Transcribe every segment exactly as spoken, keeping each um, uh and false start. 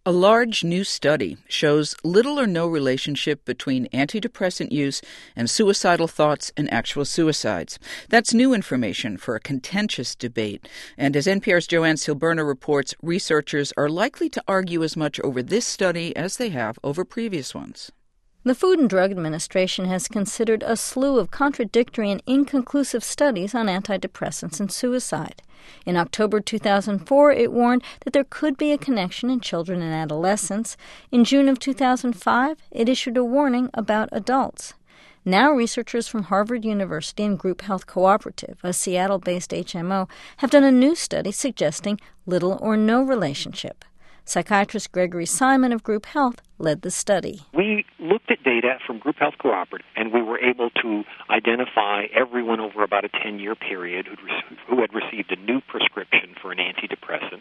A large new study shows little or no relationship between antidepressant use and suicidal thoughts and actual suicides. That's new information for a contentious debate. And as N P R's Joanne Silberner reports, researchers are likely to argue as much over this study as they have over previous ones. The Food and Drug Administration has considered a slew of contradictory and inconclusive studies on antidepressants and suicide. In October two thousand four, it warned that there could be a connection in children and adolescents. In June of two thousand five, it issued a warning about adults. Now researchers from Harvard University and Group Health Cooperative, a Seattle-based H M O, have done a new study suggesting little or no relationship. Psychiatrist Gregory Simon of Group Health led the study. We looked at data from Group Health Cooperative, and we were able to identify everyone over about a ten-year period who'd re- who had received a new prescription for an antidepressant.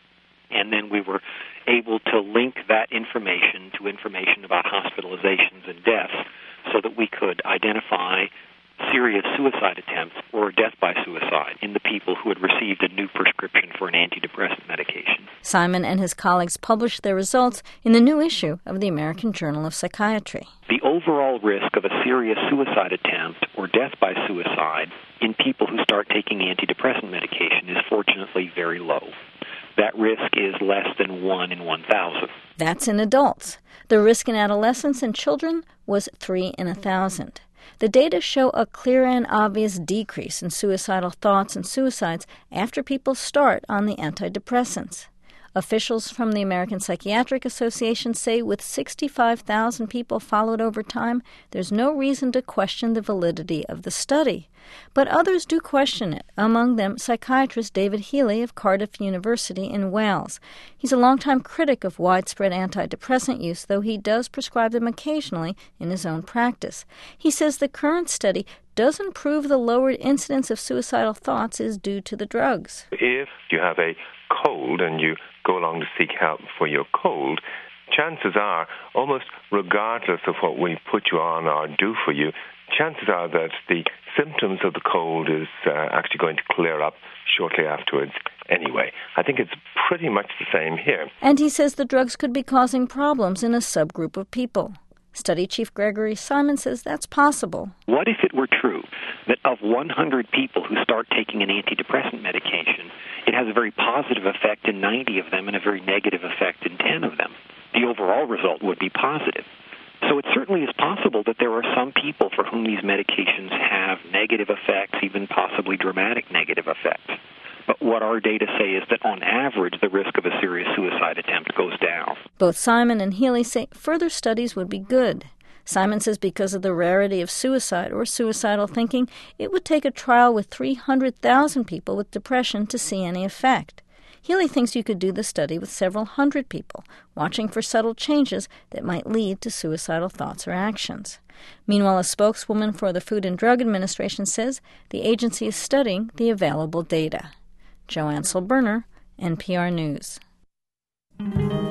And then we were able to link that information to information about hospitalizations and deaths so that we could identify serious suicide attempts or death by suicide in the people who had received a new prescription for an antidepressant medication. Simon and his colleagues published their results in the new issue of the American Journal of Psychiatry. The overall risk of a serious suicide attempt or death by suicide in people who start taking antidepressant medication is fortunately very low. That risk is less than one in one thousand. That's in adults. The risk in adolescents and children was three in a thousand. The data show a clear and obvious decrease in suicidal thoughts and suicides after people start on the antidepressants. Officials from the American Psychiatric Association say with sixty-five thousand people followed over time, there's no reason to question the validity of the study. But others do question it, among them psychiatrist David Healy of Cardiff University in Wales. He's a longtime critic of widespread antidepressant use, though he does prescribe them occasionally in his own practice. He says the current study doesn't prove the lowered incidence of suicidal thoughts is due to the drugs. If you have a cold and you go along to seek help for your cold, chances are, almost regardless of what we put you on or do for you, chances are that the symptoms of the cold is uh, actually going to clear up shortly afterwards anyway. I think it's pretty much the same here. And he says the drugs could be causing problems in a subgroup of people. Study chief Gregory Simon says that's possible. What if it were true that of one hundred people who start taking an antidepressant medication, it has a very positive effect in ninety of them and a very negative effect in ten of them? The overall result would be positive. So it certainly is possible that there are some people for whom these medications have negative effects, even possibly dramatic negative effects. But what our data say is that on average, the risk of a serious suicide attempt goes down. Both Simon and Healy say further studies would be good. Simon says because of the rarity of suicide or suicidal thinking, it would take a trial with three hundred thousand people with depression to see any effect. Healy thinks you could do the study with several hundred people, watching for subtle changes that might lead to suicidal thoughts or actions. Meanwhile, a spokeswoman for the Food and Drug Administration says the agency is studying the available data. Joanne Silberner, N P R News.